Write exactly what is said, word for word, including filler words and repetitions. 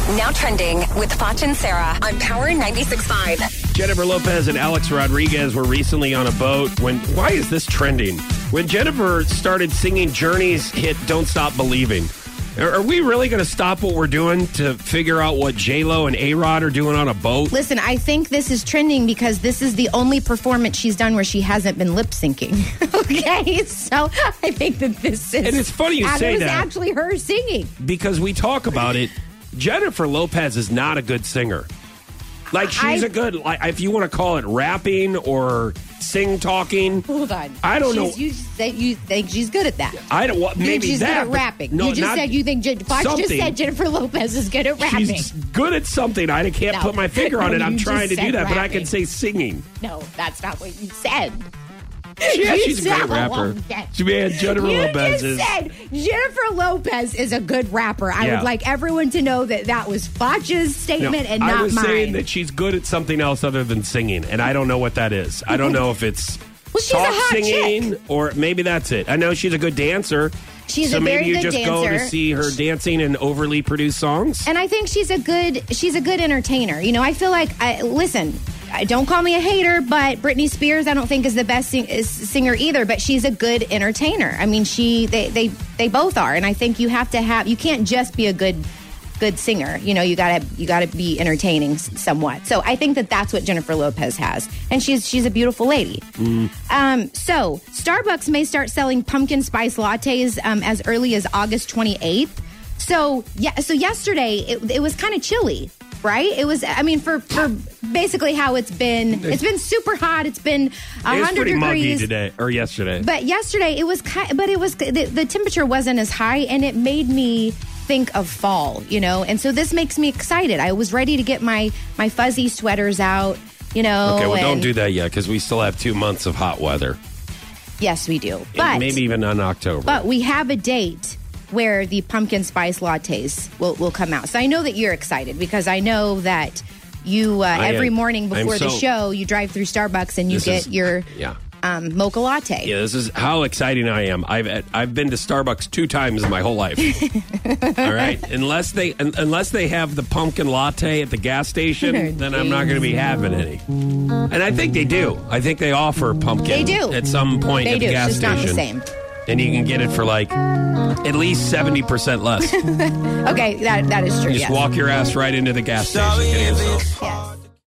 Now trending with Foch and Sarah on Power ninety-six point five. Jennifer Lopez and Alex Rodriguez were recently on a boat when, why is this trending? When Jennifer started singing Journey's hit Don't Stop Believing. Are, are we really going to stop what we're doing to figure out what J-Lo and A-Rod are doing on a boat? Listen, I think this is trending because this is the only performance she's done where she hasn't been lip syncing. Okay, so I think that this is... And it's funny you say it was that. actually her singing. Because we talk about it, Jennifer Lopez is not a good singer. Like, she's I, a good, like, if you want to call it rapping or sing-talking. Hold on. I don't she's, know. You said you think she's good at that. I don't want, maybe she's that. good at rapping. No, you just said you think, Fox just said Jennifer Lopez is good at rapping. She's good at something. I can't No. put my finger on No, it. I'm you trying to just do said that, but I rapping. can say singing. No, that's not what you said. Yeah, You she's a said- great rapper. She man, Jennifer You Lopez just is. said Jennifer Lopez is a good rapper. I Yeah. would like everyone to know that that was Foch's No, statement and not I was mine. saying that she's good at something else other than singing, and I don't know what that is. I don't know if it's Well, she's a talk hot singing chick. or maybe that's it. I know she's a good dancer. She's so a maybe very you good just dancer. go to see her dancing in overly produced songs. And I think she's a good she's a good entertainer. You know, I feel like I listen. I, don't call me a hater, but Britney Spears I don't think is the best sing, is singer either. But she's a good entertainer. I mean, she they they they both are, and I think you have to have you can't just be a good good singer. You know, you gotta you gotta be entertaining somewhat. So I think that that's what Jennifer Lopez has, and she's she's a beautiful lady. Mm. Um, so Starbucks may start selling pumpkin spice lattes um, as early as August twenty-eighth. So yeah, so yesterday it, it was kind of chilly, right? It was. I mean, for for basically how it's been. It's been super hot. It's been It was one hundred pretty muggy degrees today or yesterday. But yesterday it was kind. But it was the, the temperature wasn't as high, and it made me think of fall. You know, and so this makes me excited. I was ready to get my my fuzzy sweaters out. You know. Okay, well, don't and- do that yet because we still have two months of hot weather. Yes, we do. And But maybe even in October. But we have a date where the pumpkin spice lattes will, will come out. So I know that you're excited because I know that you, uh, every am. morning before I'm the so- show, you drive through Starbucks and you This get is- your yeah. um, mocha latte. Yeah, this is how exciting I am. I've I've been to Starbucks two times in my whole life. All right, unless they un, unless they have the pumpkin latte at the gas station, then I'm not going to be having any. And I think they do. I think they offer pumpkin. They do. At some point They at do. the gas It's just not the station. same. And you can get it for like at least seventy percent less. Okay, that that is true. Just yes. walk your ass right into the gas station. Get yourself. Yes.